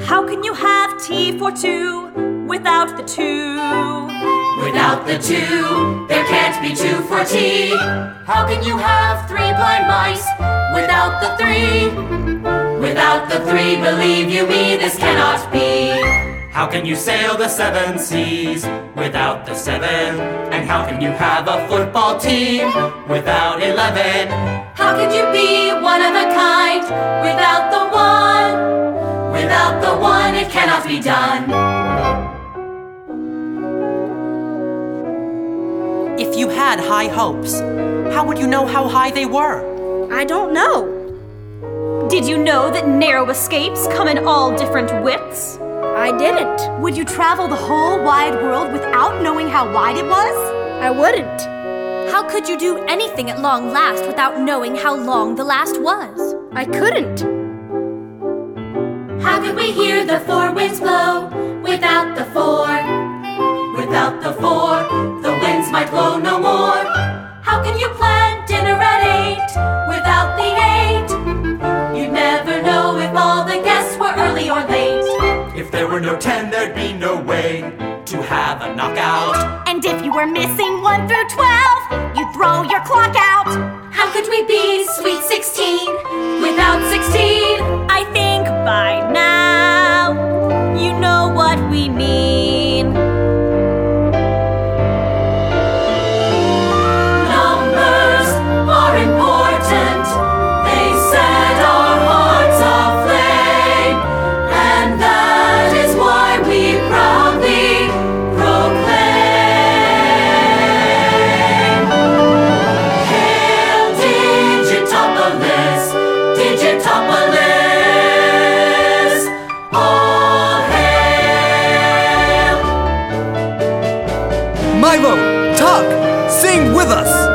How can you have tea for two without the two? Without the two, there can't be two for tea. How can you have three blind mice without the three? Without the three, believe you me, this cannot be. How can you sail the seven seas without the seven? And how can you have a football team without 11? How could you be one of a kind without the one? Without the one, it cannot be done. If you had high hopes, how would you know how high they were? I don't know. Did you know that narrow escapes come in all different widths? I didn't. Would you travel the whole wide world without knowing how wide it was? I wouldn't. How could you do anything at long last without knowing how long the last was? I couldn't. How could we hear the four winds blow without the four? Without the four, the winds might blow no more. How can you plan dinner at 8 without the 8? You'd never know if all the guests were early or late. If there were no 10, there'd be no way to have a knockout. And if you were missing 1 through 12, you'd throw your clock out. How could we be sweet 16 without 16? I think by now you know what we mean. Numbers are important. They set our hearts aflame, and that is why we proudly proclaim. Hail Digitopolis, Digitopolis, all hail! Milo, Tug, sing with us!